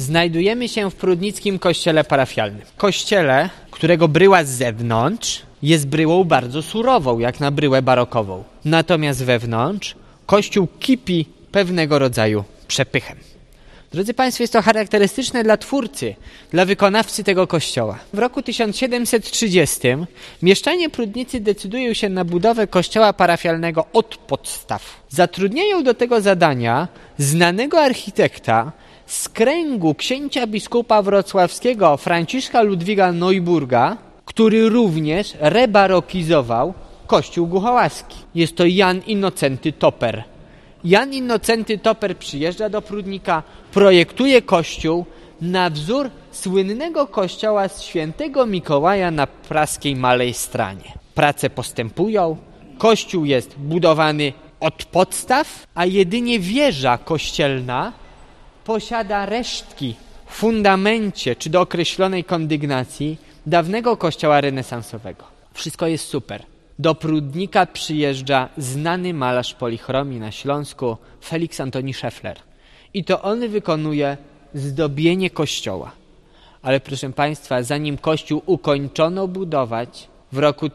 Znajdujemy się w prudnickim kościele parafialnym. Kościele, którego bryła z zewnątrz jest bryłą bardzo surową, jak na bryłę barokową. Natomiast wewnątrz kościół kipi pewnego rodzaju przepychem. Drodzy Państwo, jest to charakterystyczne dla twórcy, dla wykonawcy tego kościoła. W roku 1730 mieszczanie Prudnicy decydują się na budowę kościoła parafialnego od podstaw. Zatrudniają do tego zadania znanego architekta z kręgu księcia biskupa wrocławskiego Franciszka Ludwiga Neuburga, który również rebarokizował kościół Głuchołaski. Jest to Jan Innocenty Toper. Jan Innocenty Toper przyjeżdża do Prudnika, projektuje kościół na wzór słynnego kościoła z świętego Mikołaja na praskiej Malej Stranie. Prace postępują, kościół jest budowany od podstaw, a jedynie wieża kościelna posiada resztki w fundamencie czy do określonej kondygnacji dawnego kościoła renesansowego. Wszystko jest super. Do Prudnika przyjeżdża znany malarz polichromii na Śląsku Felix Antoni Scheffler. I to on wykonuje zdobienie kościoła. Ale proszę Państwa, zanim kościół ukończono budować, w roku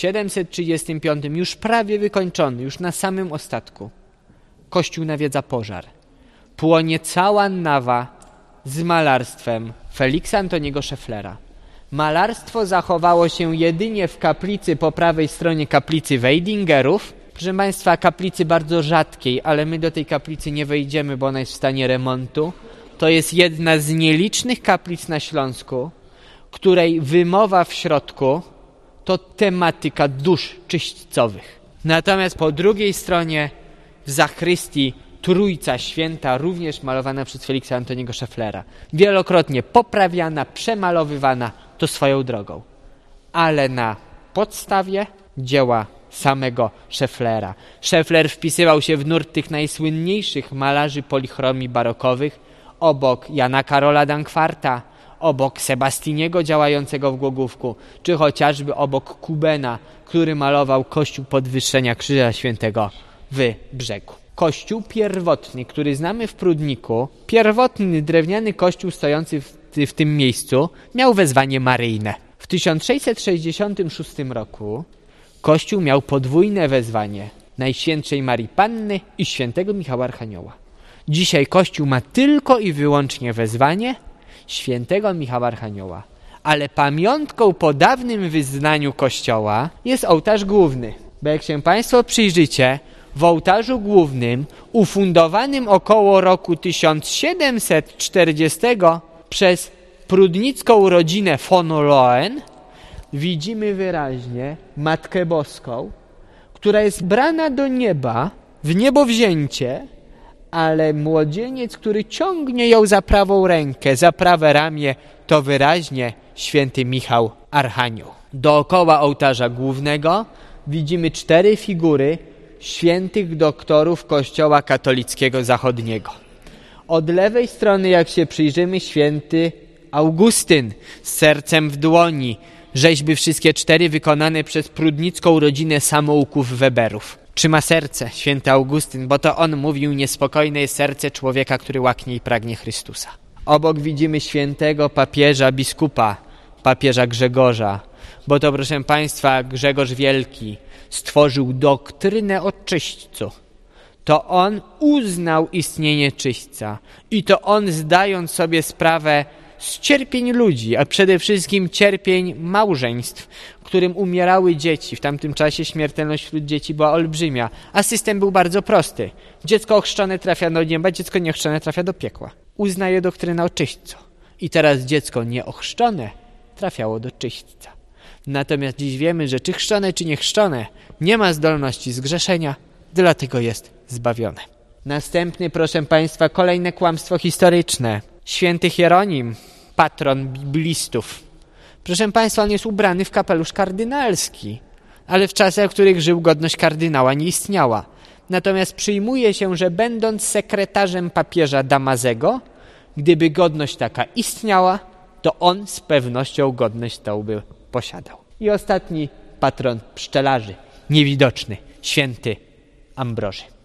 1735, już prawie wykończony, już na samym ostatku, kościół nawiedza pożar. Płonie cała nawa z malarstwem Feliksa Antoniego Schefflera. Malarstwo zachowało się jedynie w kaplicy po prawej stronie kaplicy Weidingerów. Proszę Państwa, kaplicy bardzo rzadkiej, ale my do tej kaplicy nie wejdziemy, bo ona jest w stanie remontu. To jest jedna z nielicznych kaplic na Śląsku, której wymowa w środku to tematyka dusz czyśćcowych. Natomiast po drugiej stronie w zachrystii Trójca Święta, również malowana przez Feliksa Antoniego Schefflera. Wielokrotnie poprawiana, przemalowywana, to swoją drogą. Ale na podstawie dzieła samego Schefflera. Scheffler wpisywał się w nurt tych najsłynniejszych malarzy polichromii barokowych, obok Jana Karola Dankwarta, obok Sebastiniego działającego w Głogówku, czy chociażby obok Kubena, który malował kościół Podwyższenia Krzyża Świętego w Brzegu. Kościół pierwotny, który znamy w Prudniku, pierwotny drewniany kościół stojący w tym miejscu, miał wezwanie maryjne. W 1666 roku kościół miał podwójne wezwanie Najświętszej Marii Panny i świętego Michała Archanioła. Dzisiaj kościół ma tylko i wyłącznie wezwanie świętego Michała Archanioła. Ale pamiątką po dawnym wyznaniu kościoła jest ołtarz główny. Bo jak się Państwo przyjrzycie, w ołtarzu głównym, ufundowanym około roku 1740 przez prudnicką rodzinę von Loen, widzimy wyraźnie Matkę Boską, która jest brana do nieba, w niebowzięcie, ale młodzieniec, który ciągnie ją za prawą rękę, za prawe ramię, to wyraźnie święty Michał Archanioł. Dookoła ołtarza głównego widzimy 4 figury świętych doktorów Kościoła katolickiego zachodniego. Od lewej strony, jak się przyjrzymy, święty Augustyn z sercem w dłoni. Rzeźby wszystkie 4 wykonane przez prudnicką rodzinę samouków Weberów. Trzyma serce święty Augustyn, bo to on mówił: niespokojne jest serce człowieka, który łaknie i pragnie Chrystusa. Obok widzimy świętego papieża, biskupa, papieża Grzegorza, bo to, proszę Państwa, Grzegorz Wielki stworzył doktrynę o czyśćcu. To on uznał istnienie czyśćca i to on, zdając sobie sprawę z cierpień ludzi, a przede wszystkim cierpień małżeństw, którym umierały dzieci. W tamtym czasie śmiertelność wśród dzieci była olbrzymia, a system był bardzo prosty. Dziecko ochrzczone trafia do nieba, dziecko nieochrzczone trafia do piekła. Uznaje doktrynę o czyśćcu. I teraz dziecko nieochrzczone trafiało do czyśćca. Natomiast dziś wiemy, że czy chrzczone, czy niechrzczone nie ma zdolności zgrzeszenia, dlatego jest zbawione. Następny, proszę Państwa, kolejne kłamstwo historyczne. Święty Hieronim, patron biblistów. Proszę Państwa, on jest ubrany w kapelusz kardynalski, ale w czasach, w których żył, godność kardynała nie istniała. Natomiast przyjmuje się, że będąc sekretarzem papieża Damazego, gdyby godność taka istniała, to on z pewnością godność tą by posiadał. I ostatni patron pszczelarzy, niewidoczny, święty Ambroży.